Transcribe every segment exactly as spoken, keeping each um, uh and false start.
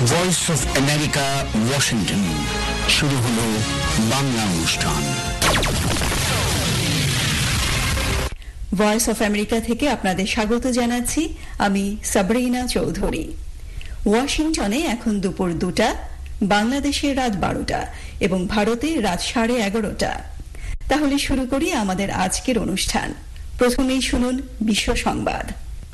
Voice of America, Washington. শুরু হলো বাংলা অনুষ্ঠান। ভয়েস অফ আমেরিকা থেকে আপনাদের স্বাগত জানাচ্ছি। আমি সাবরিনা চৌধুরী। ওয়াশিংটনে এখন দুপুর দুটা, বাংলাদেশের রাত বারোটা এবং ভারতে রাত সাড়ে এগারোটা। তাহলে শুরু করি আমাদের আজকের অনুষ্ঠান। প্রথমেই শুনুন বিশ্ব সংবাদ।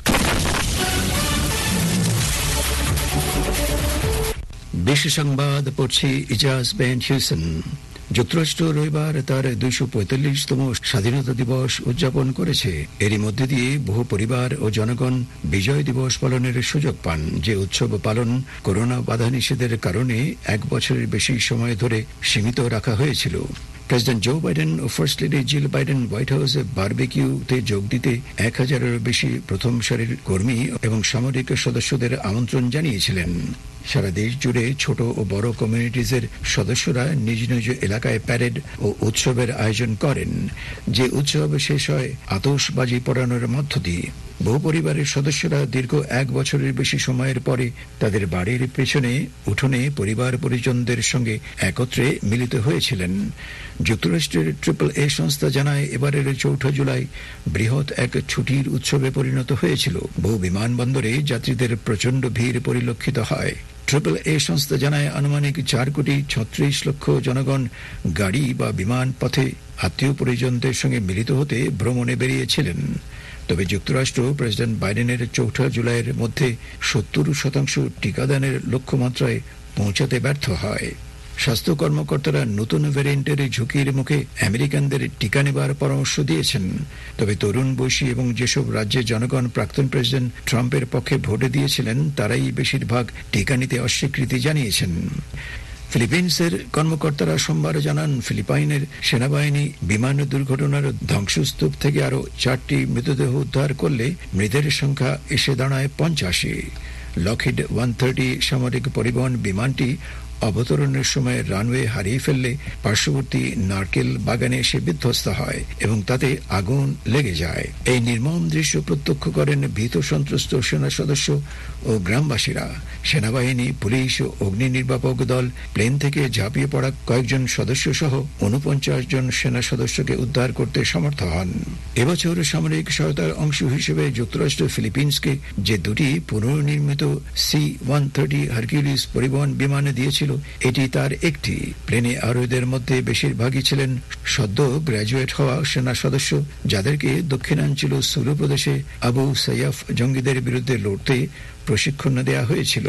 বিশ্ব সংবাদ পড়ছি ইজাজ বেন হিউসেন। যুক্তরাষ্ট্র রবিবার তার দুইশো পঁয়তাল্লিশতম স্বাধীনতা দিবস উদযাপন করেছে। এরই মধ্যে দিয়ে বহু পরিবার ও জনগণ বিজয় দিবস পালনের সুযোগ পান, যে উৎসব পালন করোনা বাধা নিষেধের কারণে এক বছরের বেশি সময় ধরে সীমিত রাখা হয়েছিল। প্রেসিডেন্ট জো বাইডেন ও first lady Jill Biden White হাউসে বারবিকিউতে যোগ দিতে এক হাজারেরও বেশি প্রথম সারির কর্মী এবং সামরিক সদস্যদের আমন্ত্রণ জানিয়েছিলেন। সারা দেশ জুড়ে ছোট ও বড় কমিউনিটিজের সদস্যরা নিজ নিজ এলাকায় প্যারেড ও উৎসবের আয়োজন করেন, যে উৎসব শেষ হয় আতশবাজি পোড়ানোর মধ্য দিয়ে। বহু পরিবারের সদস্যরা দীর্ঘ এক বছরের বেশি সময়ের পরে তাদের বাড়ির পেছনে উঠোনে পরিবার পরিজনদের সঙ্গে একত্রে মিলিত হয়েছিলেন। যুক্তরাষ্ট্রের ট্রিপল এ সংস্থা জানায়, এবারের চৌঠা জুলাই বৃহৎ এক ছুটির উৎসবে পরিণত হয়েছিল। বহু বিমানবন্দরে যাত্রীদের প্রচণ্ড ভিড় পরিলক্ষিত হয়। ট্রিপল এ সংস্থা জানায়, আনুমানিক চার কোটি ছত্রিশ লক্ষ জনগণ গাড়ি বা বিমান পথে আত্মীয় পরিজনদের সঙ্গে মিলিত হতে ভ্রমণে বেরিয়েছিলেন। তবে যুক্তরাষ্ট্র প্রেসিডেন্ট বাইডেনের চৌঠা জুলাইয়ের মধ্যে সত্তর শতাংশ টিকাদানের লক্ষ্যমাত্রায় পৌঁছাতে ব্যর্থ হয়। স্বাস্থ্য কর্মকর্তারা নতুন ভ্যারিয়েন্টের ঝুঁকির মুখে আমেরিকানদের টিকা নেবার পরামর্শ দিয়েছেন। তবে তরুণ বয়সী এবং যেসব রাজ্যে জনগণ প্রাক্তন প্রেসিডেন্ট ট্রাম্পের পক্ষে ভোটে দিয়েছিলেন, তারাই বেশিরভাগ টিকা নিতে অস্বীকৃতি জানিয়েছেন। ফিলিপিন্সের কর্মকর্তারা সোমবার জানান, ফিলিপাইনের সেনাবাহিনী বিমান দুর্ঘটনার ধ্বংসস্তূপ থেকে আরও চারটি মৃতদেহ উদ্ধার করলে মৃতের সংখ্যা এসে দাঁড়ায় পঞ্চাশে। লকহিড ওয়ান থার্টি সামরিক পরিবহন বিমানটি অবতরণের সময় রানওয়ে হারিয়ে ফেললে পার্শ্ববর্তী নারকেল বাগানে এসে বিধ্বস্ত হয় এবং তাতে আগুন লেগে যায়। এই নির্মম দৃশ্য প্রত্যক্ষ করেন ভীত সন্ত্রস্ত সেনা সদস্য ও গ্রামবাসীরা। সেনাবাহিনী, পুলিশ ও অগ্নি নির্বাপক দল প্লেন থেকে ঝাঁপিয়ে পড়া কয়েকজন সদস্য সহ উনপঞ্চাশ জন সেনা সদস্যকে উদ্ধার করতে সমর্থ হন। এবছর সামরিক সহায়তার অংশ হিসেবে যুক্তরাষ্ট্র ফিলিপিন্সকে যে দুটি পুনর্নির্মিত সি ওয়ান থার্টি হারকিউলিস পরিবহন বিমান দিয়েছিল, এটি তার একটি। প্লেনে আরোহীদের মধ্যে বেশিরভাগই ছিলেন সদ্য গ্র্যাজুয়েট হওয়া সেনা সদস্য, যাদেরকে দক্ষিণাঞ্চল সুলু প্রদেশে আবু সাইয়াফ জঙ্গিদের বিরুদ্ধে লড়তে প্রশিক্ষণ দেওয়া হয়েছিল।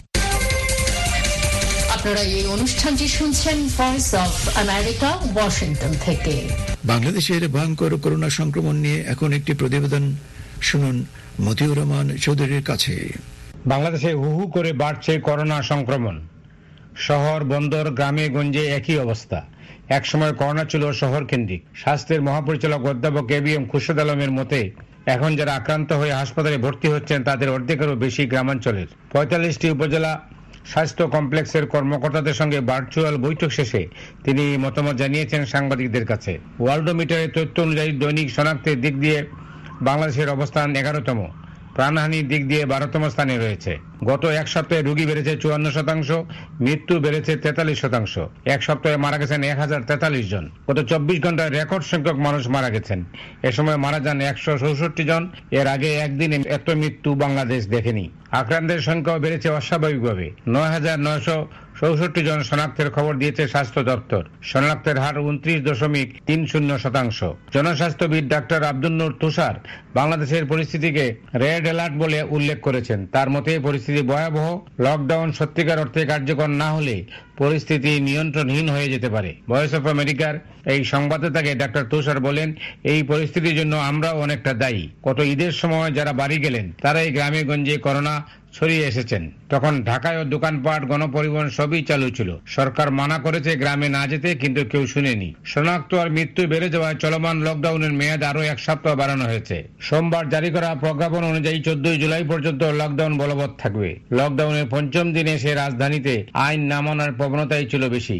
আপনারা এই অনুষ্ঠানটি শুনছেন ভয়েস অফ আমেরিকা, ওয়াশিংটন থেকে। বাংলাদেশের ভয়ঙ্কর করোনা সংক্রমণ নিয়ে এখন একটি প্রতিবেদন শুনুন মতিউর রহমান চৌধুরীর কাছে। বাংলাদেশে হু হু করে বাড়ছে করোনা সংক্রমণ। শহর, বন্দর, গ্রামে গঞ্জে একই অবস্থা। একসময় করোনা ছিল শহর কেন্দ্রিক। স্বাস্থ্যের মহাপরিচালক অধ্যাপক এ বি এম খুরশেদ আলমের মতে, এখন যারা আক্রান্ত হয়ে হাসপাতালে ভর্তি হচ্ছেন তাদের অর্ধেকেরও বেশি গ্রামাঞ্চলের। পঁয়তাল্লিশটি উপজেলা স্বাস্থ্য কমপ্লেক্সের কর্মকর্তাদের সঙ্গে ভার্চুয়াল বৈঠক শেষে তিনি মতামত জানিয়েছেন সাংবাদিকদের কাছে। ওয়ার্ল্ডোমিটারের তথ্য অনুযায়ী দৈনিক শনাক্তের দিক দিয়ে বাংলাদেশের অবস্থান এগারোতম, প্রাণহানির দিক দিয়ে বারোতম স্থানে রয়েছে। গত এক সপ্তাহে রোগী বেড়েছে চুয়ান্ন শতাংশ, মৃত্যু বেড়েছে তেতাল্লিশ শতাংশ। এক সপ্তাহে মারা গেছেন এক হাজার তেতাল্লিশ জন। গত চব্বিশ ঘন্টায় রেকর্ড সংখ্যক মানুষ মারা গেছেন। এ সময় মারা যান একশো চৌষট্টি জন। এর আগে একদিনে এত মৃত্যু বাংলাদেশ দেখেনি। আক্রান্তের সংখ্যাও বেড়েছে অস্বাভাবিকভাবে। নয় হাজার নয়শো চৌষট্টি জন শনাক্তের খবর দিয়েছে স্বাস্থ্য দপ্তর। শনাক্তের হার উনত্রিশ দশমিক তিন শূন্য শতাংশ। জনস্বাস্থ্যবিদ ডাক্তার আব্দুল নূর তুষার বাংলাদেশের পরিস্থিতিকে রেড অ্যালার্ট বলে উল্লেখ করেছেন। তার মতে পরিস্থিতি ভয়াবহ। লকডাউন সত্যিকার অর্থে কার্যকর না হলে পরিস্থিতি নিয়ন্ত্রণহীন হয়ে যেতে পারে। ভয়েস অফ আমেরিকার এই সংবাদদাতাকে ডাক্তার তুষার বলেন, এই পরিস্থিতির জন্য আমরাও অনেকটা দায়ী। গত ঈদের সময় যারা বাড়ি গেলেন তারাই গ্রামে গঞ্জে করোনা ছড়িয়ে এসেছেন। তখন ঢাকায় দোকানপাট, গণপরিবহন সবই চালু ছিল। সরকার মানা করেছে গ্রামে না যেতে, কিন্তু কেউ শুনেনি। শনাক্ত আর মৃত্যু বেড়ে যাওয়ায় চলমান লকডাউনের মেয়াদ আরো এক সপ্তাহ বাড়ানো হয়েছে। সোমবার জারি করা প্রজ্ঞাপন অনুযায়ী চোদ্দই জুলাই পর্যন্ত লকডাউন বলবৎ থাকবে। লকডাউনের পঞ্চম দিনে সে রাজধানীতে আইন না মানার প্রবণতাই ছিল বেশি।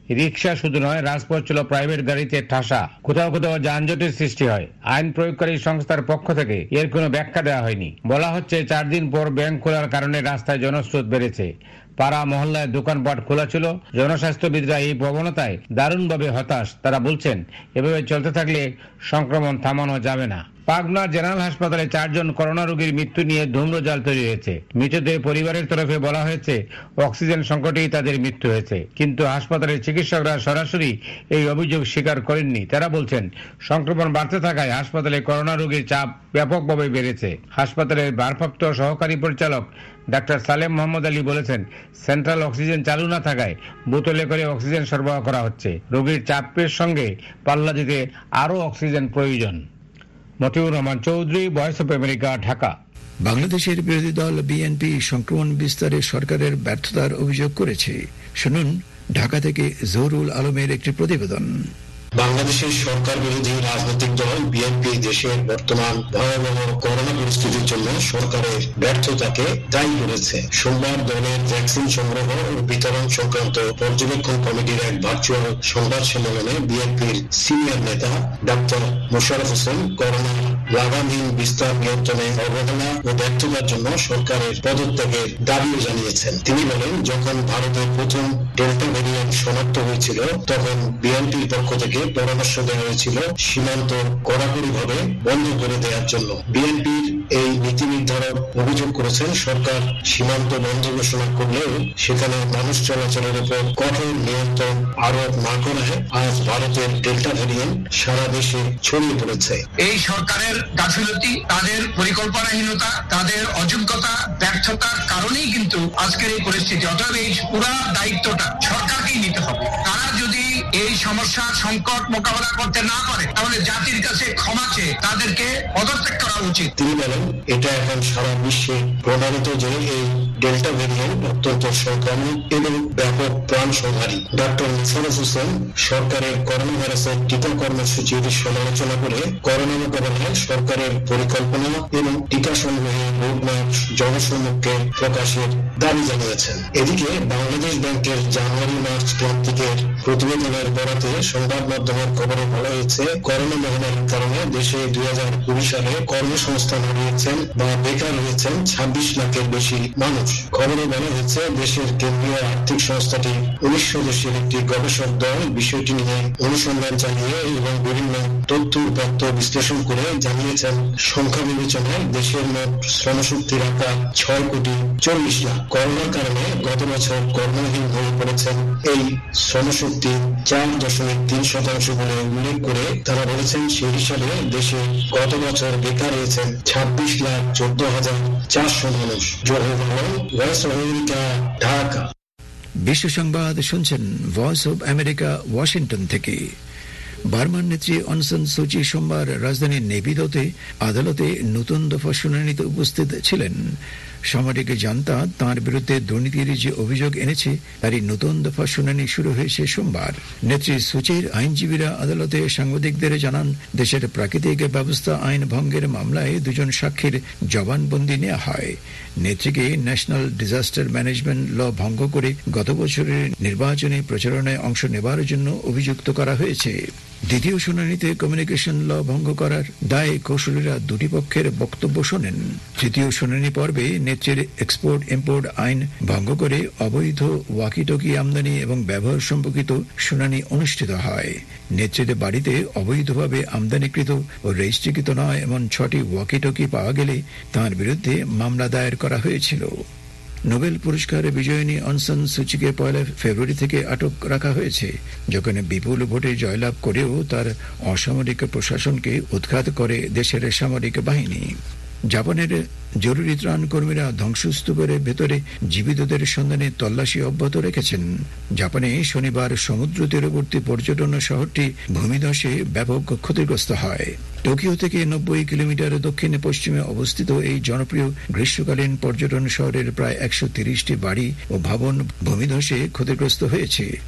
রিক্সা শুধু নয়, রাজপথ ছিল প্রাইভেট গাড়িতে ঠাসা। কোথাও কোথাও যানজটের সৃষ্টি হয়। আইন প্রয়োগকারী সংস্থার পক্ষ থেকে এর কোনো ব্যাখ্যা দেওয়া হয়নি। বলা হচ্ছে চার দিন পর ব্যাংক খোলার কারণে রাস্তায় জনস্রোত বেড়েছে। পাড়া মহল্লায় দোকানপাট খোলা ছিল। জনস্বাস্থ্যবিদরা এই প্রবণতায় দারুণভাবে হতাশ। তারা বলছেন এভাবে চলতে থাকলে সংক্রমণ থামানো যাবে না। পাবনা জেনারেল হাসপাতালে চারজন করোনা রোগীর মৃত্যু নিয়ে ধূম্রজাল তৈরি হয়েছে। মৃতদের পরিবারের তরফে বলা হয়েছে অক্সিজেন সংকটেই তাদের মৃত্যু হয়েছে, কিন্তু হাসপাতালের চিকিৎসকরা সরাসরি এই অভিযোগ স্বীকার করেননি। তারা বলছেন সংক্রমণ বাড়তে থাকায় হাসপাতালে করোনা রোগীর চাপ ব্যাপকভাবে বেড়েছে। হাসপাতালের ভারপ্রাপ্ত সহকারী পরিচালক ডাক্তার সালেম মোহাম্মদ আলী বলেছেন সেন্ট্রাল অক্সিজেন চালু না থাকায় বোতলে করে অক্সিজেন সরবরাহ করা হচ্ছে। রোগীর চাপের সঙ্গে পাল্লা দিতে আরও অক্সিজেন প্রয়োজন। Motiur Rahman Chowdhury, voice of America, Dhaka. বাংলাদেশের বিরোধী দল বিএনপি সংক্রমণ বিস্তারে সরকারের ব্যর্থতার অভিযোগ করেছে। শুনুন ঢাকা থেকে জহুরুল আলমের একটি প্রতিবেদন। বাংলাদেশের সরকার বিরোধী রাজনৈতিক দল বিএনপি দেশের বর্তমান ভয়াবহ করোনা পরিস্থিতির জন্য সরকারের ব্যর্থতাকে দায়ী করেছে। সোমবার দলের ভ্যাকসিন সংগ্রহ ও বিতরণ সংক্রান্ত পর্যবেক্ষণ কমিটির এক ভার্চুয়াল সংবাদ সম্মেলনে বিএনপির সিনিয়র নেতা ডাক্তার মোশাররফ হোসেন করোনা লাগামহীন বিস্তার নিয়ন্ত্রণে অবহেলা ও ব্যর্থতার জন্য সরকারের পদত্যাগের দাবিও জানিয়েছেন। তিনি বলেন, যখন ভারতের প্রথম ডেল্টা ভ্যারিয়েন্ট শনাক্ত হয়েছিল তখন বিএনপির পক্ষ থেকে পরামর্শ দেওয়া হয়েছিল সীমান্ত কড়াকড়িভাবে বন্ধ করে দেওয়ার জন্য। বিএনপির এই নীতি নির্ধারক অভিযোগ করেছেন সরকার সীমান্ত বন্ধ ঘোষণা করলেও সেখানে মানুষ চলাচলের উপর কঠোর নিয়ন্ত্রণ আরোপ না করায় আজ ভারতের ডেল্টা ভ্যারিয়েন্ট সারা দেশে ছড়িয়ে পড়েছে। এই সরকারের গাফিলতি, তাদের পরিকল্পনাহীনতা, তাদের অযোগ্যতা, ব্যর্থতার কারণেই কিন্তু আজকের এই পরিস্থিতি। অতএব এই পুরো দায়িত্বটা সরকারকেই নিতে হবে। তারা যদি এই সমস্যা সংকট মোকাবেলা করতে না পারে তাহলে জাতির কাছে ক্ষমা চেয়ে তাদেরকে পদত্যাগ করা উচিত। তিনি বলেন, এটা এখন সারা বিশ্বে প্রমাণিত যে এই ডেল্টা ভ্যারিয়েন্ট অত্যন্ত সংক্রামক এবং ব্যাপক প্রাণ সংহারী। ডক্টর মোশাররফ হোসেন সরকারের করোনা ভাইরাসের টিকা কর্মসূচির সমালোচনা করে করোনা মোকাবেলায় সরকারের পরিকল্পনা এবং টিকা সংগ্রহের রোডম্যাপ জনসম্মুখে প্রকাশের দাবি জানিয়েছেন। এদিকে বাংলাদেশ ব্যাংকের জানুয়ারি মার্চ প্রান্তিকের প্রতিবেদনের বরাতে সংবাদ মাধ্যমের খবরে বলা হয়েছে করোনা মহামারীর কারণে দেশে দুই হাজার কুড়ি সালে কর্মসংস্থান হারিয়েছেন বা বেকার হয়েছেন ছাব্বিশ লাখের বেশি মানুষ। খবরে বলা হয়েছে দেশের কেন্দ্রীয় আর্থিক সংস্থাটি উনিশ সদস্যের একটি গবেষক দল বিষয়টি নিয়ে অনুসন্ধান চালিয়ে এবং বিভিন্ন তথ্য উপাত্ত বিশ্লেষণ করে জানিয়েছেন সংখ্যা বিবেচনায় দেশের মোট শ্রমশক্তির আকার ছয় কোটি চল্লিশ লাখ। করোনার কারণে গত বছর কর্মহীন হয়ে পড়েছেন এই শ্রমশক্তি চার দশমিক তিন শতাংশ বলে উল্লেখ করে তারা বলেছেন সেই হিসাবে দেশে গত বছর বেকার হয়েছেন ছাব্বিশ লাখ চোদ্দ হাজার চারশো মানুষ। Zahurul Alam, voice of America, Dhaka. বিশ্ব সংবাদ শুনছেন ভয়েস অব আমেরিকা, ওয়াশিংটন থেকে। বার্মার নেত্রী অং সান সুচি সোমবার রাজধানীর নেপিদোতে আদালতে নতুন দফা শুনানিতে উপস্থিত ছিলেন। সামরিক জান্তা তাঁর বিরুদ্ধে দুর্নীতির যে অভিযোগ এনেছে তারই নতুন দফা শুনানি শুরু হয়েছে সোমবার। নেত্রী সুচির আইনজীবীরা আদালতে সাংবাদিকদের জানান, দেশের প্রাকৃতিক ব্যবস্থা আইন ভঙ্গের মামলায় দুজন সাক্ষীর জবানবন্দি নেওয়া হয়। নেত্রীকে ন্যাশনাল ডিজাস্টার ম্যানেজমেন্ট ল ভঙ্গ করে গত বছরের নির্বাচনী প্রচারণায় অংশ নেবার জন্য অভিযুক্ত করা হয়েছে। দ্বিতীয় শুনানিতে কমিউনিকেশন ল ভঙ্গ করার দায়ে কৌশলীরা দুটি পক্ষের বক্তব্য শোনেন। তৃতীয় শুনানি পর্বে নেত্রীর এক্সপোর্ট ইম্পোর্ট আইন ভঙ্গ করে অবৈধ ওয়াকিটকি আমদানি এবং ব্যবহার সম্পর্কিত শুনানি অনুষ্ঠিত হয়। নেত্রীর বাড়িতে অবৈধভাবে আমদানিকৃত ও রেজিস্ট্রিকৃত নয় এমন ছটি ওয়াকিটকি পাওয়া গেলে তাঁর বিরুদ্ধে মামলা দায়ের করা হয়েছিল। নোবেল পুরস্কার বিজয়িনী অং সান সুচিকে পয়লা ফেব্রুয়ারি থেকে আটক রাখা হয়েছে, যখন বিপুল ভোটে জয়লাভ করেও তার অসামরিক প্রশাসনকে উৎখাত করে দেশের সামরিক বাহিনী। জাপানের জরুরি ত্রাণ কর্মীরা ধ্বংসস্তূপের ভেতরে জীবিতদের সন্ধানে তল্লাশি অব্যাহত রেখেছেন। জাপানে শনিবার সমুদ্র তীরবর্তী পর্যটন শহরটি ভূমিধসে ব্যাপক ক্ষতিগ্রস্ত হয়। টোকিও থেকে নব্বই কিলোমিটার দক্ষিণে পশ্চিমে অবস্থিত এই জনপ্রিয় গ্রীষ্মকালীন পর্যটন শহরের প্রায় একশো তিরিশটি বাড়ি ও ভবন ভূমিধসে ক্ষতিগ্রস্ত হয়েছে।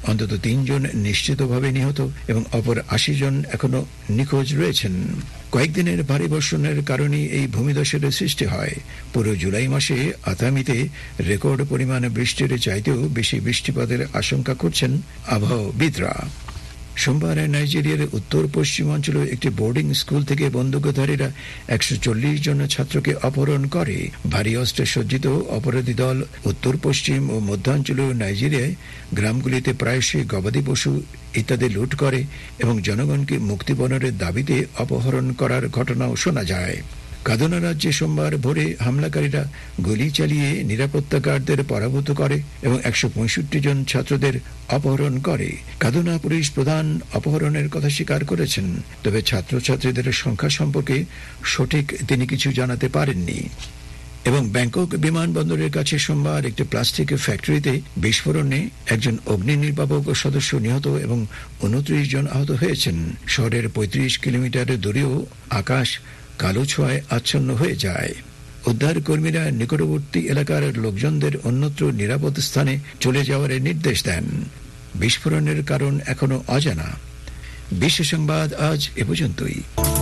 অন্তত তিনজন নিশ্চিতভাবে নিহত এবং অপর আশি জন এখনো নিখোঁজ রয়েছেন। কয়েকদিনের ভারী বর্ষণের কারণে এই ভূমিধসের সৃষ্টি হয়। পুরো জুলাই মাসে আতামিতে রেকর্ড পরিমাণ বৃষ্টির চাইতেও বেশি বৃষ্টিপাতের আশঙ্কা করছেন আবহাওয়াবিদরা। সোমবার নাইজেরিয়ার উত্তর পশ্চিমাঞ্চলে একটি বোর্ডিং স্কুল থেকে বন্দুকধারীরা একশো চল্লিশ জন ছাত্রকে অপহরণ করে। ভারী অস্ত্রে সজ্জিত অপরাধী দল উত্তর পশ্চিম ও মধ্যাঞ্চলীয় নাইজেরিয়ায় গ্রামগুলিতে প্রায়শই গবাদি পশু ইত্যাদি লুট করে এবং জনগণকে মুক্তিপণের দাবিতে অপহরণ করার ঘটনাও শোনা যায়। কাদুনা রাজ্যে সোমবার ভোরে হামলাকারীরা গুলি চালিয়ে নিরাপত্তা গার্ডদের পরাভূত করে এবং একশো পঁয়ষট্টি জন ছাত্রদের অপহরণ করে। কাদুনা পুলিশ প্রধান অপহরণের কথা স্বীকার করেছেন, তবে ছাত্রছাত্রীদের সংখ্যা সম্পর্কে সঠিক তিনি কিছু জানাতে পারেননি। এবং ব্যাংকক বিমানবন্দরের কাছে সোমবার একটি প্লাস্টিক ফ্যাক্টরিতে বিস্ফোরণে একজন অগ্নি নির্বাপক সদস্য নিহত এবং উনত্রিশ জন আহত হয়েছেন। শহরের পঁয়ত্রিশ কিলোমিটার দূরেও আকাশ কালো ছোঁয়ায় আচ্ছন্ন হয়ে যায়। উদ্ধার কর্মীরা নিকটবর্তী এলাকার লোকজনদের অন্যত্র নিরাপদ স্থানে চলে যাওয়ার নির্দেশ দেন। বিস্ফোরণের কারণ এখনো অজানা। বিশ্ব সংবাদ আজ এ পর্যন্তই।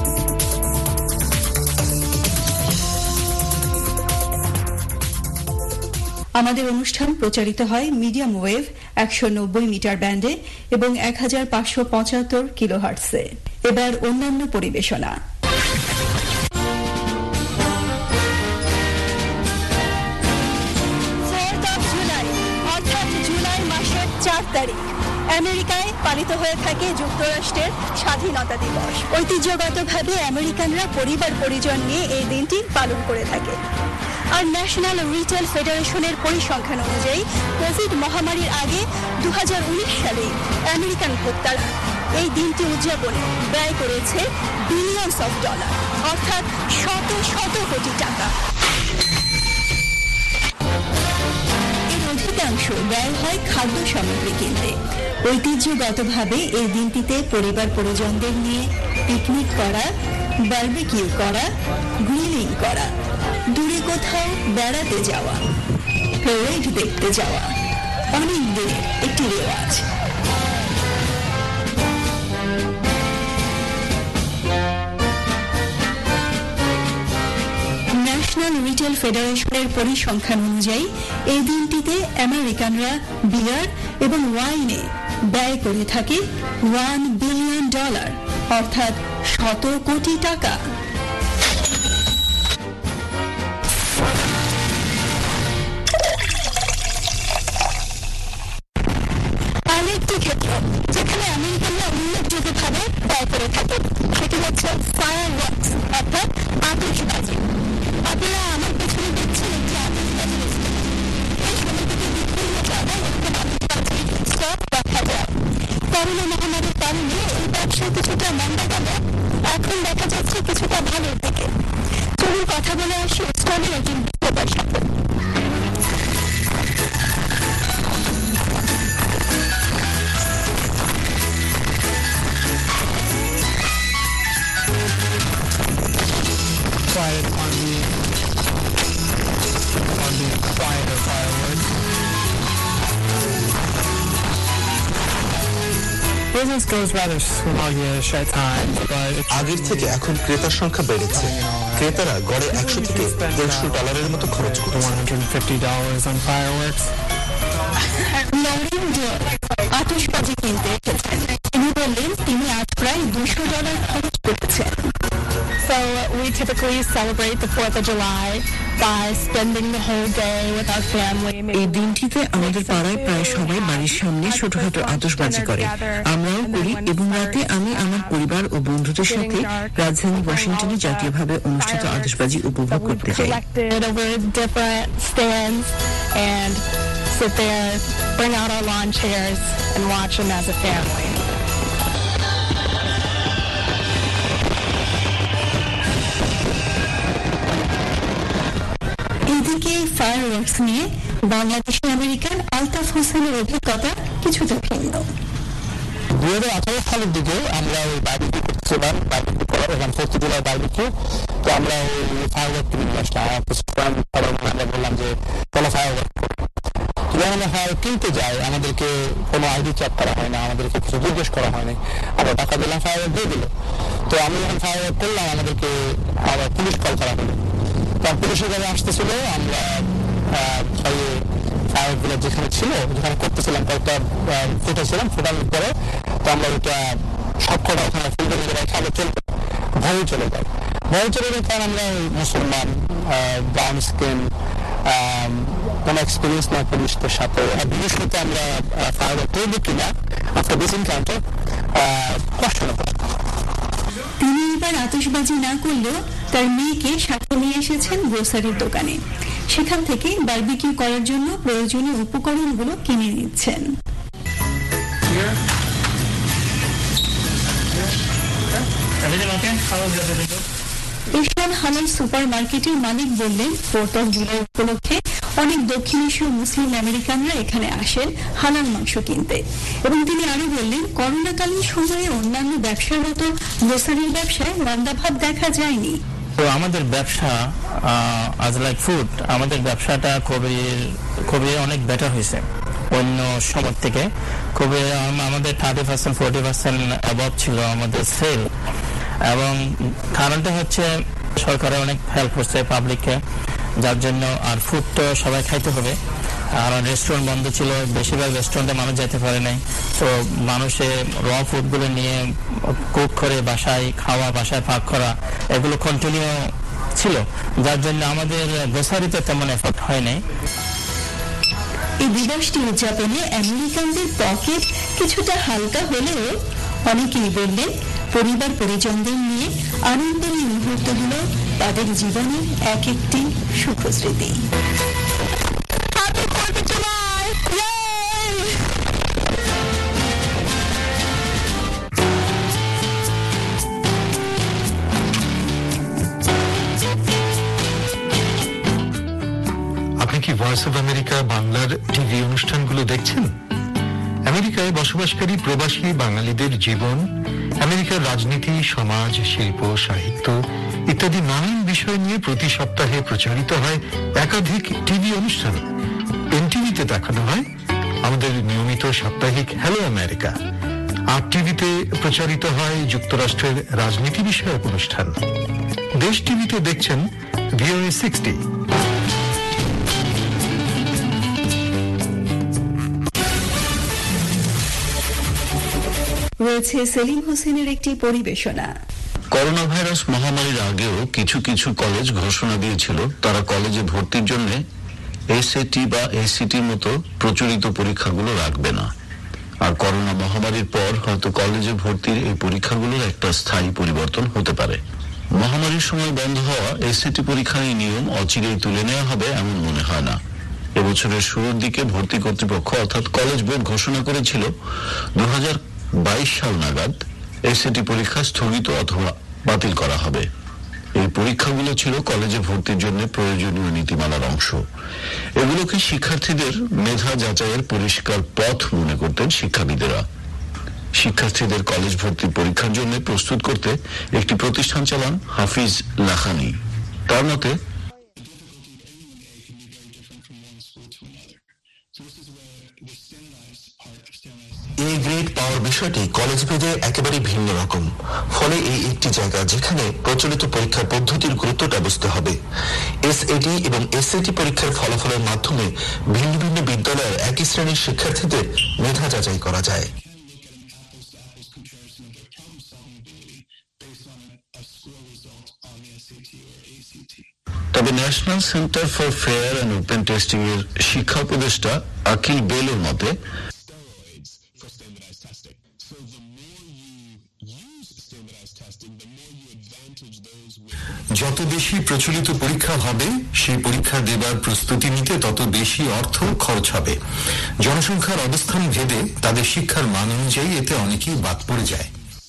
আমাদের অনুষ্ঠান প্রচারিত হয় মিডিয়াম ওয়েভ একশো নব্বই মিটার ব্যান্ডে এবং এক হাজার পাঁচশো পঁচাত্তর কিলো হার্টসে। এবার অন্যান্য পরিবেশনা। চার তারিখ আমেরিকায় পালিত হয়ে থাকে যুক্তরাষ্ট্রের স্বাধীনতা দিবস। ঐতিহ্যগতভাবে আমেরিকানরা পরিবার পরিজন নিয়ে এই দিনটি পালন করে থাকে। আর ন্যাশনাল রিটেল ফেডারেশনের পরিসংখ্যান অনুযায়ী কোভিড মহামারীর আগে দু হাজার উনিশ সালে আমেরিকান ভোক্তারা এই দিনটি উদযাপনে ব্যয় করেছে বিলিয়নস অফ ডলার, অর্থাৎ শত শত কোটি টাকা। অধিকাংশ ব্যয় হয় খাদ্য সামগ্রী কিনতে। ঐতিহ্যগতভাবে এই দিনটিতে পরিবার পরিজনদের নিয়ে পিকনিক করা, বারবিকিউ করা, গ্রিলিং করা, দূরে কোথাও বেড়াতে যাওয়া, প্যারেড দেখতে যাওয়া অনেক দিনের একটি রেওয়াজ। ন্যাশনাল রিটেল ফেডারেশনের পরিসংখ্যান অনুযায়ী এই দিনটিতে আমেরিকানরা বিয়ার এবং ওয়াইনে ব্যয় করে থাকে ওয়ান বিলিয়ন ডলার, অর্থাৎ শত কোটি টাকা। আরেকটি ক্ষেত্র যেখানে আমেরিকানরা উল্লেখযোগ্যভাবে ব্যয় করে থাকে সেটি হচ্ছে ফায়ার ওয়ার্কস, অর্থাৎ আতশবাজি। আপনারা আমার পেছনে দেখছেন একটি আতশবাজি এই সময়টিতে বিভিন্ন জায়গায় এরকম আতশবাজির স্টক দেখা যায়। করোনা মহামারীর কারণে এই ব্যবসায় কিছুটা মন্দা গেল, এখন দেখা যাচ্ছে কিছুটা ভালোর দিকে। চলুন কথা বলে আসি স্টলের একজন বিক্রেতার সাথে। Quiet on the on the quieter firewood. Business goes rather sluggish at times, but আগের থেকে এখন ক্রেতার সংখ্যা বেড়েছে। ক্রেতারা গড়ে একশো থেকে দেড়শো ডলারের মতো খরচ করে one hundred fifty dollars on fireworks. আতশবাজি কিনতে এসেছেন, তিনি বললেন তিনি আজ প্রায় দুশো ডলার খরচ করেছেন। So we typically celebrate the fourth of July by spending the whole day with our family. এই দিনটিতে আমাদের পাড়ায় প্রায় সবাই বাড়ির সামনে ছোটখাটো আতশবাজি করে, আমরাও করি এবং রাতে আমি আমার পরিবার ও বন্ধুদের সাথে রাজধানী ওয়াশিংটনে জাতীয়ভাবে অনুষ্ঠিত আতশবাজি উপভোগ করতে যাই। Sit there, bring out our lawn chairs and watch them as a family. এদিকে ফায়ারওয়ার্কস নিয়ে বাংলাদেশি আমেরিকান আলতাফ হোসেনের অভিজ্ঞতা কিছুটা ভিন্ন। দুই হাজার আঠারো সালের দিকে আমরা ওই বার্বিকিউ করছিলাম, বার্বিকিউ করার এখন ফোর্থ জুলাই বার্বিকিউ, তো আমরা ওই ফায়ারওয়ার্ক কিনে নিয়ে আসলাম। আমরা বললাম যে চলো ফায়ারওয়ার্ক করি। যখন ফায়ার কিনতে যায় আমাদেরকে কোনো আইডি চেক করা হয় না, আমাদেরকে কিছু জিজ্ঞেস করা হয়নি, আমরা টাকা দিলাম, ফায়ার দিয়ে দিল। তো আমি যখন ফায়ার করলাম আমাদেরকে আবার পুলিশ কল করা হলো, তখন পুলিশের গাড়ি আসতেছিল, আমরা ফায়ারগুলো যেখানে ছিল যেখানে করতেছিলাম কয়েকটা ফুটেছিলাম, ফুটানোর পরে তো আমরা ওইটা সবকটা ওখানে ফিল্ডে নিজেরা খেলে চলবে, ভয়ে চলে যায়। ভয়ে চলে যায় কারণ আমরা মুসলমান, ব্রাউন স্কিন, কোনো এক্সপিরিয়েন্স না পুলিশদের সাথে, আর ভবিষ্যতে আমরা ফায়ার করবো কিনা আফটার দিস এনকাউন্টার কোয়েশ্চন করে। তিনি এবার আতশবাজি না করলেও তার মেয়েকে সাথে নিয়ে এসেছেন গ্রোসারির দোকানে, সেখান থেকে বারবিকিউ করার জন্য প্রয়োজনীয় উপকরণগুলো কিনে নিচ্ছেন। এশিয়ান হালাল সুপার মার্কেটের মালিক বললেন, ফোর্থ অফ জুলাই উপলক্ষে অনেক দক্ষিণ এশীয় মুসলিম আমেরিকানরা এখানে আসেন হালাল মাংস কিনতে। এবং তিনি আরো বললেন, করোনাকালীন সময়ে অন্যান্য ব্যবসার মতো গ্রোসারির ব্যবসায় মন্দাভাব দেখা যায়নি। তো আমাদের ব্যবসা আজ লাইক ফুড, আমাদের ব্যবসাটা খুবই খুবই অনেক বেটার হয়েছে অন্য সময় থেকে। খুবই আমাদের thirty percent forty percent above ছিল আমাদের সেল, এবং কারণটা হচ্ছে সরকারের অনেক হেল্প করছে পাবলিককে, যার জন্য আর ফুড তো সবাই খাইতে হবে। আর রেস্টুরেন্ট বন্ধ ছিল, বেশিরভাগ রেস্টুরেন্টে মানুষ যেতে পারে নাই, তো মানুষে র ফুডগুলো নিয়ে কুক করে বাসায় খাওয়া, বাসায় পাক করা, এগুলো কন্টিনিউ ছিল, যার জন্য আমাদের গ্রোসারিতে তেমন এফোর্ট হয় নাই। এই দিবসটি উদযাপনে আমেরিকানদের পকেট কিছুটা হালকা হলেও অনেকেই বললেন পরিবার পরিজনদের নিয়ে আনন্দের এই মুহূর্তগুলো তাদের জীবনের এক একটি সুখস্মৃতি। আপনি কি ভয়েস অব আমেরিকা বাংলার টিভি অনুষ্ঠানগুলো দেখছেন? আমেরিকায় বসবাসকারী প্রবাসী বাঙালিদের জীবন, আমেরিকার রাজনীতি, সমাজ, শিল্প, সাহিত্য ইত্যাদি নানান বিষয় নিয়ে প্রতি সপ্তাহে প্রচারিত হয় একাধিক টিভি অনুষ্ঠান। এনটিভিতে দেখানো হয় আমাদের নিয়মিত সাপ্তাহিক হ্যালো আমেরিকা, আর টিভিতে প্রচারিত হয় যুক্তরাষ্ট্রের রাজনীতি বিষয়ক অনুষ্ঠান। দেশ টিভিতে দেখছেন ভিওএ সিক্সটি। রয়েছে সেলিম হোসেনের একটি পরিবেশনা। করোনা ভাইরাস মহামারীর আগেও কিছু কিছু কলেজ ঘোষণা দিয়েছিল তারা কলেজে ভর্তির জন্য এসএটি বা এসিটির মতো প্রচলিত পরীক্ষাগুলো রাখবে না। আর করোনা মহামারীর পর হয়তো কলেজে ভর্তির এই পরীক্ষাগুলোর একটা স্থায়ী পরিবর্তন হতে পারে। মহামারীর সময় বন্ধ হওয়া এসএটি পরীক্ষার এই নিয়ম অচিরেই তুলে নেওয়া হবে এমন মনে হয় না। এবছরের শুরুর দিকে ভর্তি কর্তৃপক্ষ অর্থাৎ কলেজ বোর্ড ঘোষণা করেছিল দু হাজার বাইশ সাল নাগাদ এসএটি পরীক্ষা স্থগিত অথবা বাতিল করা হবে। এই পরীক্ষাগুলো ছিল কলেজে ভর্তির জন্য প্রয়োজনীয় নীতিমালার অংশ। এগুলোকে শিক্ষার্থীদের মেধা যাচাইয়ের পরিষ্কার পথ মনে করতেন শিক্ষাবিদেরা। শিক্ষার্থীদের কলেজ ভর্তি পরীক্ষার জন্য প্রস্তুত করতে একটি প্রতিষ্ঠান চালান হাফিজ লাখানি। তার মতে এই গ্রেড পাওয়ার বিষয়টি কলেজ ভেদে একেবারে ভিন্ন রকম। ফলে এই একটি জায়গা যেখানে প্রচলিত পরীক্ষার পদ্ধতির গুরুত্বটা বুঝতে হবে। এসএটি এবং এসএটি পরীক্ষার ফলাফলের মাধ্যমে ভিন্ন ভিন্ন বিদ্যালয়ের একই শ্রেণীর শিক্ষার্থীদের মেধা যাচাই করা যায়। তবে national centre for fair and open testing এর শিক্ষা উপদেষ্টা আকিল বেলোর মতে যত বেশি প্রচলিত পরীক্ষা হবে সেই পরীক্ষা দেবার প্রস্তুতি নিতে তত বেশি অর্থ খরচ হবে। জনসংখ্যার অবস্থান ভেদে তাদের শিক্ষার মান অনুযায়ী এতে অনেকেই বাদ পড়ে যায়।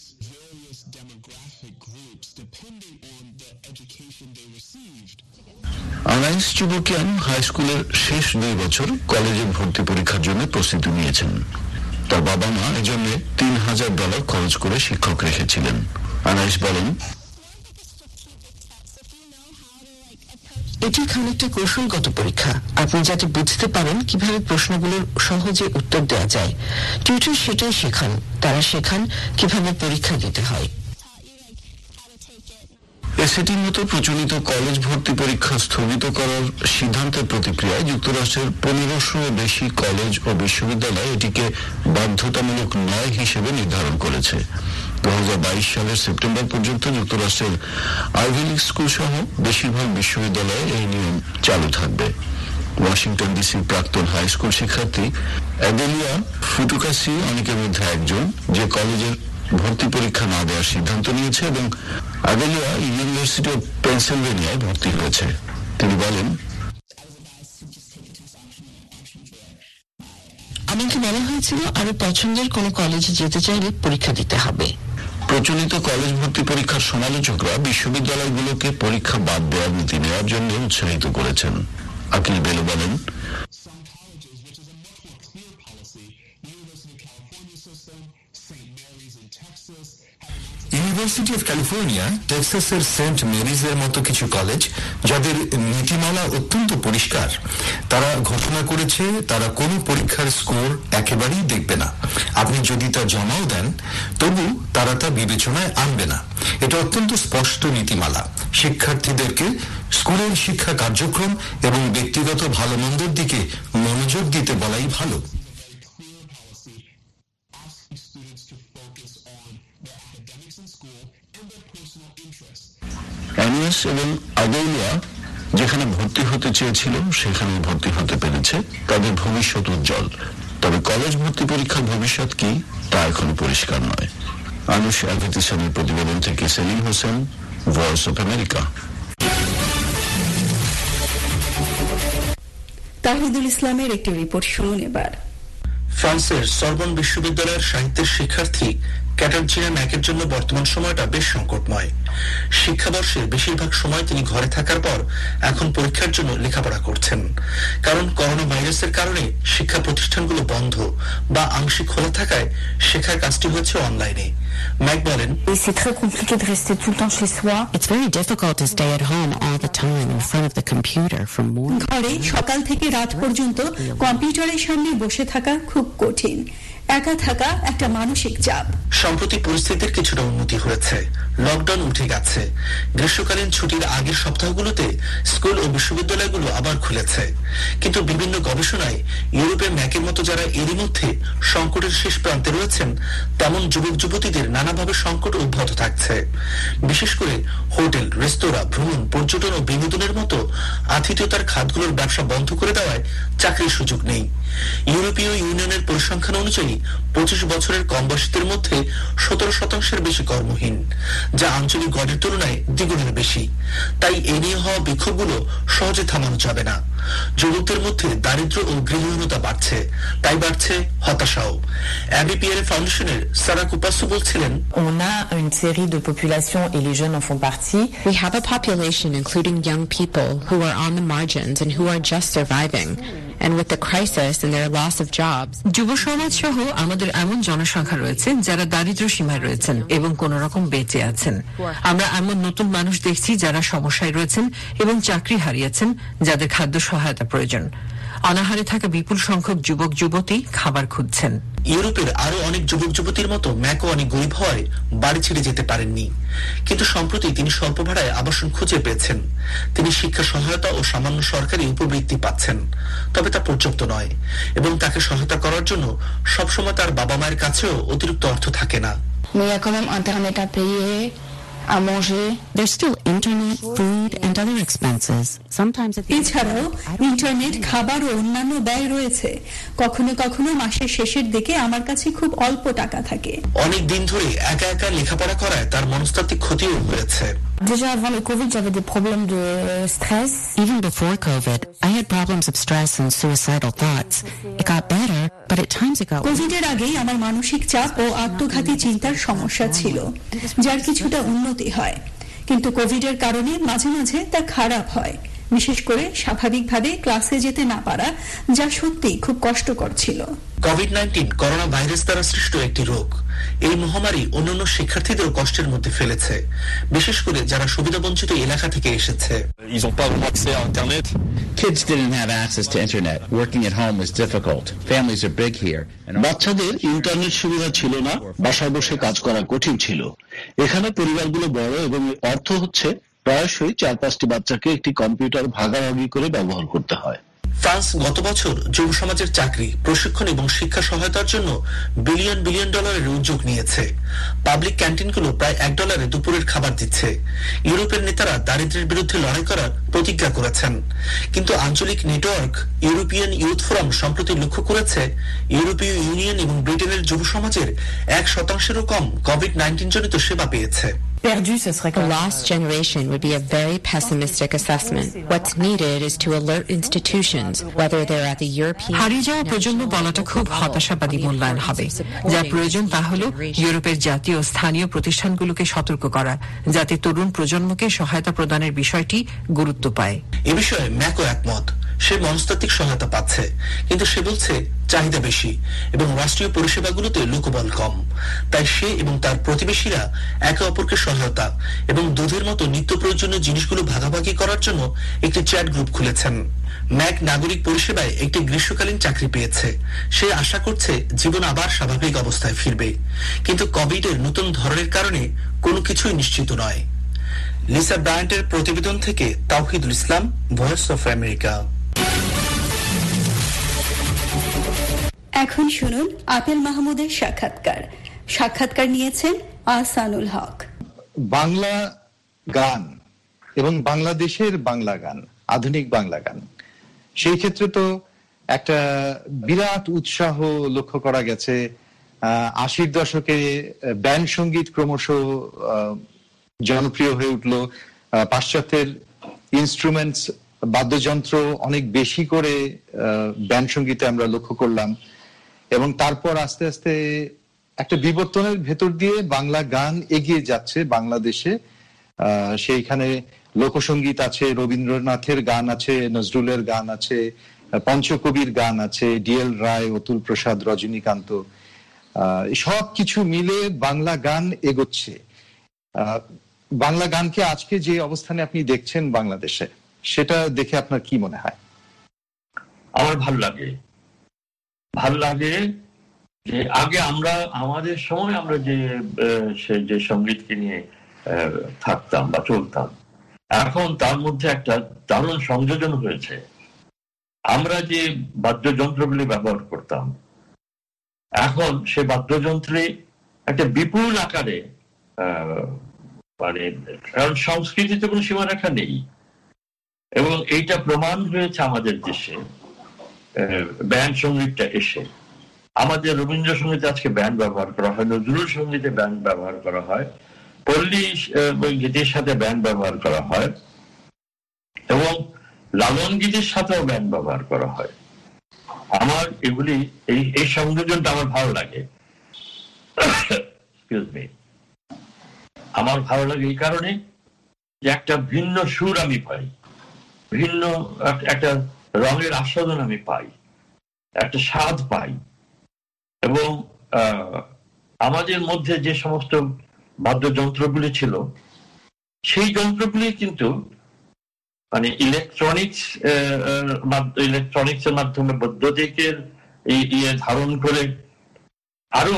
আনাইস যুবকিয়ান হাই স্কুলের শেষ দুই বছর কলেজে ভর্তি পরীক্ষার জন্য প্রস্তুতি নিয়েছেন। তার বাবা মা এজন্য তিন হাজার ডলার খরচ করে শিক্ষক রেখেছিলেন। আনাইস বলেন, এটি খানিকটা কৌশলগত পরীক্ষা, আপনি যাতে বুঝতে পারেন কিভাবে প্রশ্নগুলোর সহজে উত্তর দেওয়া যায়। টিউটর সেটাই শেখান, তারা শেখান কিভাবে পরীক্ষা দিতে হয়। এসএটির মতো প্রচলিত কলেজ ভর্তি পরীক্ষা স্থগিত করার সিদ্ধান্তের প্রতিক্রিয়ায় যুক্তরাষ্ট্রের পনেরোশো বেশি কলেজ ও বিশ্ববিদ্যালয় এটিকে বাধ্যতামূলক নয় হিসেবে নির্ধারণ করেছে। দু হাজার বাইশ সালের সেপ্টেম্বর পর্যন্ত যুক্তরাষ্ট্রের আইভি লীগ স্কুল সহ বেশিরভাগ বিশ্ববিদ্যালয়ে এই নিয়ম চালু থাকবে। ওয়াশিংটন ডিসির প্রাক্তন হাই স্কুল শিক্ষার্থী অ্যাডেলিয়া ফুটুকাসি অনেকের মধ্যে একজন, যে কলেজের ভর্তি পরীক্ষা না দেওয়ার সিদ্ধান্ত নিয়েছে এবং অ্যাডেলিয়া ইউনিভার্সিটি অব পেনসিলভেনিয়ায় ভর্তি হয়েছে। তিনি বলেন, আমাকে বলা হয়েছিল আরো পছন্দের কোনো কলেজে যেতে চাইলে পরীক্ষা দিতে হবে। প্রচলিত কলেজ ভর্তি পরীক্ষার সমালোচকরা বিশ্ববিদ্যালয়গুলোকে পরীক্ষা বাদ দেওয়ার নীতি নেওয়ার জন্য উৎসাহিত করেছেন। আকিল বেলো বলেন, ইউনিভার্সিটি অফ ক্যালিফোর্নিয়া, টেক্সাসের সেন্ট মেরিজের মতো কিছু কলেজ, যাদের নীতিমালা অত্যন্ত পরিষ্কার, তারা ঘোষণা করেছে তারা কোনো পরীক্ষার স্কোর একেবারেই দেখবে না। আপনি যদি তা জমাও দেন তবু তারা তা বিবেচনায় আনবে না। এটা অত্যন্ত স্পষ্ট নীতিমালা। শিক্ষার্থীদেরকে স্কুলের শিক্ষা কার্যক্রম এবং ব্যক্তিগত ভালো মন্দের দিকে মনোযোগ দিতে বলাই ভালো। অ্যানিয়াস এবং আদেলিয়া যেখানে ভর্তি হতে চেয়েছিল সেখানে ভর্তি হতে পেরেছে, তাদের ভবিষ্যৎ উজ্জ্বল। তবে কলেজ ভর্তি পরীক্ষার ভবিষ্যৎ কি তা এখনো পরিষ্কার নয়। আনুশ আলভেতিসানের প্রতিবেদন থেকে Selim Hossain, voice of America. Tahidul ইসলামের একটি রিপোর্ট শুনুন এবার। ফ্রান্সের সরবন বিশ্ববিদ্যালয়ের সাহিত্যের শিক্ষার্থী ক্যাটারজিনা ম্যাকের জন্য বর্তমান সময়টা বেশ সংকটময়। শিক্ষাবর্ষের বেশিরভাগ সময় তিনি ঘরে থাকার পর এখন পরীক্ষার জন্য লেখাপড়া করছেন, কারণ করোনা ভাইরাসের কারণে শিক্ষা প্রতিষ্ঠানগুলো বন্ধ বা আংশিক খোলা থাকায় শেখার কাজটি হচ্ছে অনলাইনে। ম্যাক বলেন, C'est très compliqué de rester tout le temps chez soi. It's very difficult to stay at home all the time in front of the computer from morning. ঘরে সকাল থেকে রাত পর্যন্ত কম্পিউটারের সামনে বসে থাকা খুব কঠিন। একা থাকা একটা মানসিক চাপ। সম্প্রতি পরিস্থিতির কিছুটা উন্নতি হয়েছে, লকডাউন উঠে গেছে। গ্রীষ্মকালীন ছুটির আগের সপ্তাহগুলোতে স্কুল ও বিশ্ববিদ্যালয়গুলো আবার খুলেছে, কিন্তু বিভিন্ন গবেষণায় ইউরোপে ম্যাকের মতো যারা এরই মধ্যে সংকটের শেষ প্রান্তে রয়েছেন তেমন যুবক যুবতীদের নানাভাবে সংকট অব্যাহত থাকছে। বিশেষ করে হোটেল, রেস্তোরাঁ, ভ্রমণ, পর্যটন ও বিনোদনের মতো আতিথেয়তার খাতগুলোর ব্যবসা বন্ধ করে দেওয়ায় চাকরির সুযোগ নেই। ইউরোপীয় ইউনিয়নের পরিসংখ্যান অনুযায়ী পঁচিশ বছরের কম বয়সীদের মধ্যে সতেরো শতাংশের বেশি কর্মহীন, যা আঞ্চলিক গড়ের তুলনায় দ্বিগুণের বেশি। তাই এ নিয়ে হওয়া বিক্ষোভগুলো সহজে থামানো যাবে না। যুবকদের মধ্যে দারিদ্র ও গৃহহীনতা বাড়ছে, তাই বাড়ছে হতাশাও। অ্যাবিপিএল ফাউন্ডেশনের সারা কুপাসু বলছিলেন, On a une série de populations et les jeunes en font partie. We have a population including young people who are on the margins and who are just surviving. And with the crisis and their loss of jobs, যুব সমাজ সহ আমাদের এমন জনসংখ্যা রয়েছে যারা দারিদ্র্য সীমায় রয়েছেন এবং কোন রকম বেঁচে আছেন। আমরা এমন নতুন মানুষ দেখছি যারা সমস্যায় রয়েছেন এবং চাকরি হারিয়েছেন, যাদের খাদ্য সহায়তা প্রয়োজন। অনাহারে থাকা বিপুল সংখ্যক যুবক যুবতী খাবার খুঁজছেন। ইউরোপের আরো অনেক যুবক যুবতীর মতো ম্যাকও অনেক গরিব হওয়ায় বাড়ি ছেড়ে যেতে পারেননি, কিন্তু সম্প্রতি তিনি স্বল্প ভাড়ায় আবাসন খুঁজে পেয়েছেন। তিনি শিক্ষা সহায়তা ও সামান্য সরকারি উপবৃত্তি পাচ্ছেন, তবে তা পর্যাপ্ত নয় এবং তাকে সহায়তা করার জন্য সবসময় তার বাবা মায়ের কাছেও অতিরিক্ত অর্থ থাকে না। mais il y a quand même internet à payer, à manger. There's still internet, food and other expenses. Sometimes এছাড়াও ইন্টারনেট, খাবার ও অন্যান্য ব্যয় রয়েছে। কখনো কখনো মাসের শেষের দিকে আমার কাছে খুব অল্প টাকা থাকে। অনেক দিন ধরে একা একা লেখাপড়া করায় তার মনস্তাত্ত্বিক ক্ষতিও হয়েছে। Déjà avant le Covid, j'avais des problèmes de stress. Even before COVID, I had problems of stress and suicidal thoughts. It got better, but at times it got worse. কোভিডের আগেই আমার মানসিক চাপ ও আত্মঘাতী চিন্তার সমস্যা ছিল, যার কিছুটা উন্নতি হয়, কিন্তু কোভিডের কারণে মাঝে মাঝে তা খারাপ হয়। বিশেষ করে স্বাভাবিকভাবে ক্লাসে যেতে না পারা, যা সত্যি খুব কষ্টকর ছিল। কোভিড নাইন্টিন করোনা ভাইরাস দ্বারা সৃষ্ট একটি রোগ। এই মহামারী অন্যান্য শিক্ষার্থীদের কষ্টের মধ্যে ফেলেছে, বিশেষ করে যারা সুবিধাবঞ্চিত এলাকা থেকে এসেছে। Kids didn't have access to internet. Working at home was difficult. Families are big here. বাচ্চাদের ইন্টারনেট সুবিধা ছিল না, বাসায় বসে কাজ করা কঠিন ছিল। এখানে পরিবারগুলো বড় এবং অর্থ হচ্ছে প্রায়শই চার পাঁচটি বাচ্চাকে একটি কম্পিউটার ভাগাভাগি করে ব্যবহার করতে হয়। ফ্রান্স গত বছর যুব সমাজের চাকরি, প্রশিক্ষণ এবং শিক্ষা সহায়তার জন্য বিলিয়ন বিলিয়ন ডলারের উদ্যোগ নিয়েছে। পাবলিক ক্যান্টিনগুলো প্রায় এক ডলারে দুপুরের খাবার দিচ্ছে। ইউরোপের নেতারা দারিদ্র্যের বিরুদ্ধে লড়াই করার প্রতিজ্ঞা করেছেন, কিন্তু আঞ্চলিক নেটওয়ার্ক ইউরোপিয়ান ইউথ ফোরাম সম্প্রতি লক্ষ্য করেছে ইউরোপীয় ইউনিয়ন এবং ব্রিটেনের যুব সমাজের এক শতাংশেরও কম কোভিড নাইন্টিন জনিত সেবা পেয়েছে। A lost generation would be a very pessimistic assessment. What's needed is to alert institutions, whether they're at the European... হারিয়ে যাওয়া প্রজন্ম বলাটা খুব হতাশাবাদী মূল্যায়ন হবে। যা প্রয়োজন তা হল ইউরোপের জাতীয় স্থানীয় প্রতিষ্ঠানগুলোকে সতর্ক করা, যাতে তরুণ প্রজন্মকে সহায়তা প্রদানের বিষয়টি গুরুত্ব পায়। এ বিষয়ে ম্যাকও একমত। সে মনস্তাত্ত্বিক সহায়তা পাচ্ছে, কিন্তু সে বলছে চাহিদা বেশি এবং রাষ্ট্রীয় পরিষেবাগুলোতে লোকবল কম। তাই সে এবং তার প্রতিবেশীরা একে অপরকে সহায়তা এবং দুধের মতো নিত্য প্রয়োজনীয় জিনিসগুলো ভাগাভাগি করার জন্য একটি চ্যাট গ্রুপ খুলেছেন। ম্যাক নাগরিক পরিষেবায় একটি গ্রীষ্মকালীন চাকরি পেয়েছে। সে আশা করছে জীবন আবার স্বাভাবিক অবস্থায় ফিরবে, কিন্তু কোভিড এর নতুন ধরনের কারণে কোনো কিছুই নিশ্চিত নয়। লিসা ব্রায়ান্টের প্রতিবেদন থেকে Tawhidul Islam, voice of America. এখন শুনুন আপেল মাহমুদের সাক্ষাৎকার। সাক্ষাৎকার নিয়েছেন আহসানুল হক। বাংলা গান এবং বাংলাদেশের বাংলা গান, আধুনিক বাংলা গান, সেই ক্ষেত্রে তো একটা বিরাট উৎসাহ লক্ষ্য করা গেছে। আশির দশকে ব্যান্ড সঙ্গীত ক্রমশ জনপ্রিয় হয়ে উঠলো। পাশ্চাত্যের ইনস্ট্রুমেন্টস, বাদ্যযন্ত্র অনেক বেশি করে ব্যান্ড সঙ্গীতে আমরা লক্ষ্য করলাম, এবং তারপর আস্তে আস্তে একটা বিবর্তনের ভেতর দিয়ে বাংলা গান এগিয়ে যাচ্ছে বাংলাদেশে। আহ সেইখানে লোকসঙ্গীত আছে, রবীন্দ্রনাথের গান আছে, নজরুলের গান আছে, পঞ্চকবির গান আছে, ডিএল রায়, অতুল প্রসাদ, রজনীকান্ত, আহ সব কিছু মিলে বাংলা গান এগোচ্ছে। আহ বাংলা গানকে আজকে যে অবস্থানে আপনি দেখছেন বাংলাদেশে, সেটা দেখে আপনার কি মনে হয়? আমার ভালো লাগে, ভালো লাগে যে আগে আমরা আমাদের সময় আমরা যে যে সঙ্গীতকে নিয়ে থাকতাম বা চলতাম, এখন তার মধ্যে একটা দারুণ সংযোজন হয়েছে। আমরা যে বাদ্যযন্ত্রগুলি ব্যবহার করতাম, এখন সে বাদ্যযন্ত্রে একটা বিপুল আকারে আহ মানে, কারণ সংস্কৃতিতে কোনো সীমারেখা নেই, এবং এইটা প্রমাণ হয়েছে আমাদের দেশে ব্যান্ড সঙ্গীতটা এসে। আমাদের রবীন্দ্রসঙ্গীতে আজকে ব্যান্ড ব্যবহার করা হয়, নজরুল সঙ্গীতে ব্যান্ড ব্যবহার করা হয়, পল্লী গীতের সাথে ব্যান্ড ব্যবহার করা হয়, এবং লালন গীতের সাথেও ব্যান্ড ব্যবহার করা হয়। আমার এগুলি এই এই সংযোজনটা আমার ভালো লাগে। এক্সকিউজ মি, আমার ভালো লাগে এই কারণে যে একটা ভিন্ন সুর আমি পাই, ভিন্ন একটা রঙের আস্বাদন আমি পাই, একটা স্বাদ পাই। এবং আমাদের মধ্যে যে সমস্ত বাদ্যযন্ত্রগুলি ছিল, সেই যন্ত্রগুলি কিন্তু মানে ইলেকট্রনিক্স ইলেকট্রনিক্স এর মাধ্যমে বৈদ্যুতিকের ইয়ে ধারণ করে আরো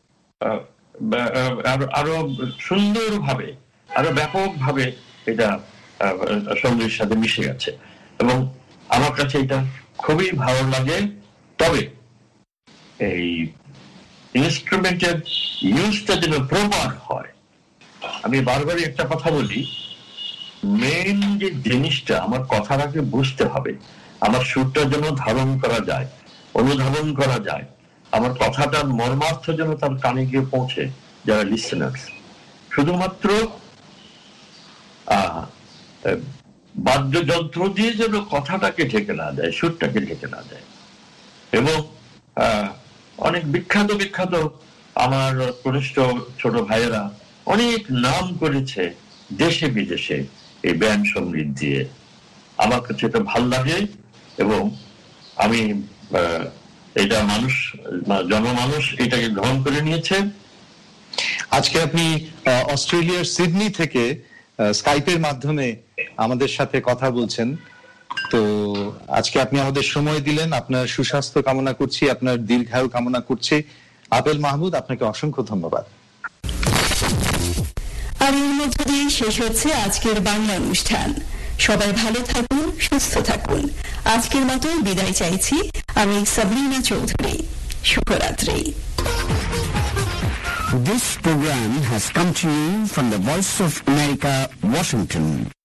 আরো সুন্দরভাবে, আরো ব্যাপকভাবে এটা সঙ্গীতের সাথে মিশে গেছে, এবং আমার কাছে এটা খুবই ভালো লাগে। তবে এই ইনস্ট্রুমেন্টের ইউজটা যেন প্রপার হয়। আমি বারবারই একটা কথা বলি, মেইন যে জিনিসটা আমার কথাটাকে বুঝতে হবে, আমার সুরটা যেন ধারণ করা যায়, অনুধাবন করা যায়, আমার কথাটার মর্মার্থ যেন তার কানে গিয়ে পৌঁছে যারা লিসেনার্স। শুধুমাত্র আহ বাদ্যযন্ত্র দিয়ে যেন কথাটাকে ঢেকে না দেয়, সুরটাকে ঢেকে না দেয়। এবং আহ অনেক বিখ্যাত বিখ্যাত আমার কনিষ্ঠ ছোট ভাইয়েরা অনেক নাম করেছে দেশে বিদেশে এই ব্যান্ড সঙ্গীত দিয়ে। আমার কাছে এটা ভাল লাগে এবং আমি এটা মানুষ জনমানুষ এটাকে গ্রহণ করে নিয়েছে। আজকে আপনি অস্ট্রেলিয়ার সিডনি থেকে স্কাইপের মাধ্যমে আমাদের সাথে কথা বলছেন, তো আজকে আপনি আমাদের সময় দিলেন, আপনার সুস্বাস্থ্য কামনা করছি, আপনার দীর্ঘায়ু কামনা করছি। আবেল মাহমুদ, আপনাকে অসংখ্য ধন্যবাদ। আর এর মধ্য দিয়ে শেষ হচ্ছে আজকের বাংলা অনুষ্ঠান। সবাই ভালো থাকুন, সুস্থ থাকুন। আজকের মতো বিদায় চাইছি আমি সাবরিনা চৌধুরী। শুভরাত্রি। This program has come to you from the Voice of America, Washington.